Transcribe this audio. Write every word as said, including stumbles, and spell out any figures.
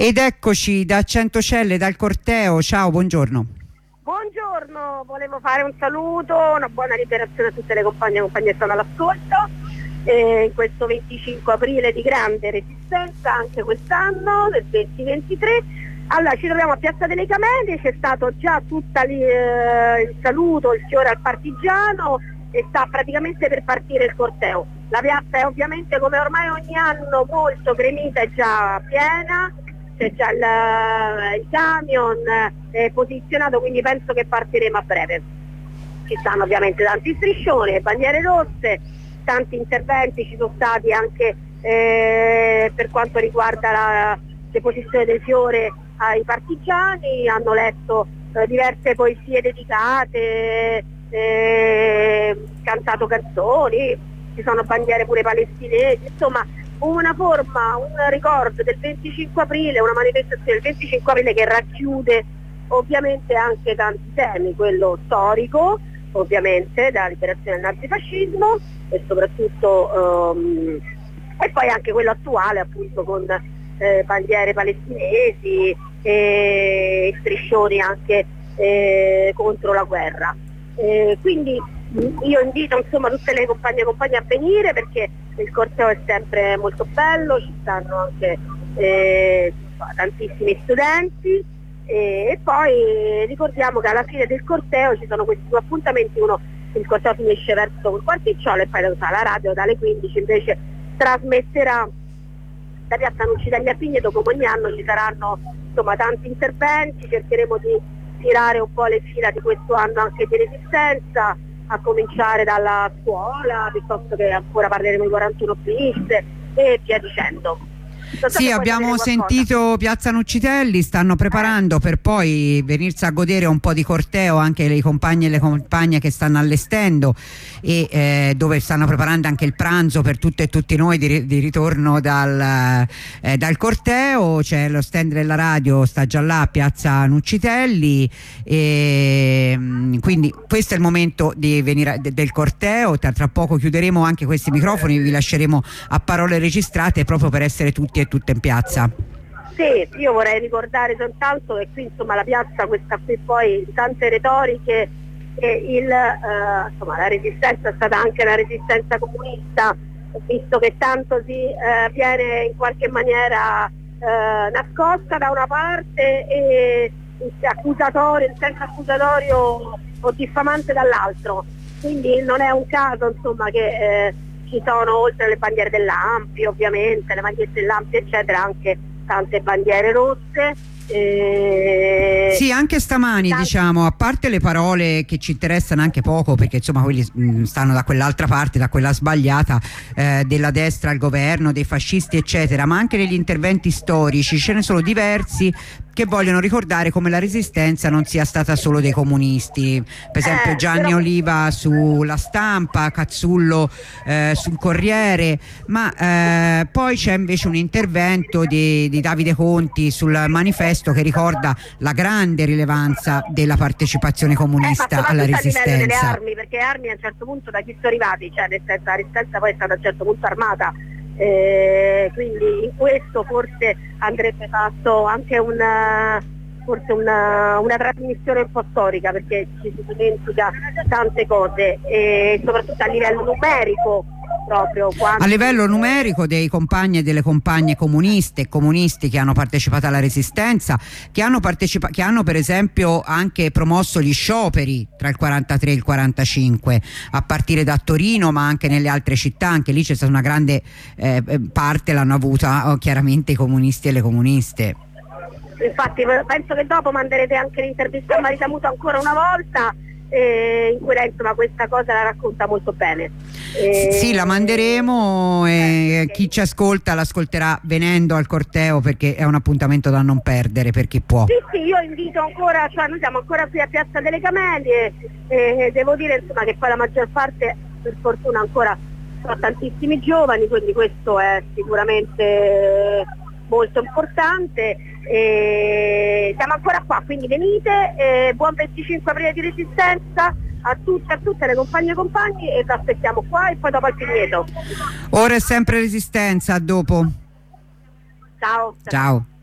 Ed eccoci da Centocelle, dal corteo. Ciao, buongiorno. Buongiorno, volevo fare un saluto, una buona liberazione a tutte le compagne e compagni che sono all'ascolto eh, in questo venticinque aprile di grande resistenza, anche quest'anno del duemilaventitré. Allora, ci troviamo a Piazza delle Camelie, c'è stato già tutto eh, il saluto, il fiore al partigiano e sta praticamente per partire il corteo. La piazza è ovviamente, come ormai ogni anno, molto gremita e già piena, c'è già il, il camion è posizionato, quindi penso che partiremo a breve. Ci stanno ovviamente tanti striscioni, bandiere rosse, tanti interventi, ci sono stati anche eh, per quanto riguarda la deposizione del fiore ai partigiani, hanno letto eh, diverse poesie dedicate, eh, cantato canzoni, ci sono bandiere pure palestinesi, insomma una forma, un ricordo del venticinque aprile, una manifestazione del venticinque aprile che racchiude ovviamente anche tanti temi, quello storico ovviamente, dalla liberazione del nazifascismo e soprattutto um, e poi anche quello attuale, appunto, con eh, bandiere palestinesi e striscioni anche eh, contro la guerra. Eh, quindi io invito insomma tutte le compagne e compagni a venire, perché il corteo è sempre molto bello, ci stanno anche eh, tantissimi studenti e, e poi ricordiamo che alla fine del corteo ci sono questi due appuntamenti. Uno, il corteo finisce verso quel quarticciolo e poi la radio dalle quindici invece trasmetterà da Piazza Nucitelli a Pigneto. Come ogni anno ci saranno insomma tanti interventi, cercheremo di tirare un po' le fila di questo anno anche di resistenza, a cominciare dalla scuola, piuttosto che ancora parleremo di quarantuno bis e via dicendo. So sì, abbiamo sentito Piazza Nucitelli, stanno preparando eh. per poi venirsi a godere un po' di corteo anche le compagne e le compagne che stanno allestendo e eh, dove stanno preparando anche il pranzo per tutte e tutti noi di, di ritorno dal, eh, dal corteo. C'è lo stand della radio, sta già là a Piazza Nucitelli e quindi questo è il momento di venire de, del corteo. Tra, tra poco chiuderemo anche questi microfoni, vi lasceremo a parole registrate proprio per essere tutti e tutte in piazza. Sì, io vorrei ricordare soltanto che qui insomma la piazza, questa qui poi tante retoriche, e il, eh, insomma, la resistenza è stata anche una resistenza comunista, visto che tanto si eh, viene in qualche maniera eh, nascosta da una parte e accusatorio, in senso accusatorio o diffamante dall'altro. Quindi non è un caso insomma che eh, ci sono, oltre alle bandiere dell'Ampi ovviamente, le magliette dell'Ampi eccetera, anche tante bandiere rosse. Eh, sì, anche stamani tanti... diciamo, a parte le parole che ci interessano anche poco, perché insomma quelli mh, stanno da quell'altra parte, da quella sbagliata eh, della destra al governo, dei fascisti eccetera, ma anche negli interventi storici ce ne sono diversi che vogliono ricordare come la resistenza non sia stata solo dei comunisti, per esempio eh, Gianni però... Oliva sulla Stampa, Cazzullo eh, sul Corriere, ma eh, poi c'è invece un intervento di, di Davide Conti sul Manifesto che ricorda la grande rilevanza della partecipazione comunista eh, alla resistenza. A livello delle armi, perché armi a un certo punto da chi sono arrivati, cioè nel senso la resistenza poi è stata a un certo punto armata. Eh, quindi in questo forse andrebbe fatto anche una, forse una, una trasmissione un po' storica, perché ci si dimentica tante cose e soprattutto a livello numerico, proprio quando... a livello numerico dei compagni e delle compagne comuniste e comunisti che hanno partecipato alla resistenza, che hanno, partecipa- che hanno per esempio anche promosso gli scioperi tra il quarantatré e il quarantacinque, a partire da Torino ma anche nelle altre città. Anche lì c'è stata una grande eh, parte, l'hanno avuta oh, chiaramente i comunisti e le comuniste. Infatti penso che dopo manderete anche l'intervista a Marisa Muto ancora una volta, eh, in cui lei insomma questa cosa la racconta molto bene. Eh, sì, la manderemo e eh, chi ci ascolta l'ascolterà venendo al corteo, perché è un appuntamento da non perdere per chi può. Sì, sì, io invito ancora, cioè noi siamo ancora qui a Piazza delle Camelie e devo dire insomma che poi la maggior parte, per fortuna, ancora sono tantissimi giovani, quindi questo è sicuramente molto importante. E siamo ancora qua, quindi venite, e buon venticinque aprile di resistenza a tutte e a tutte le compagne e compagni, e vi aspettiamo qua e poi dopo al Pigneto. Ora è sempre resistenza, a dopo. Ciao. Ciao.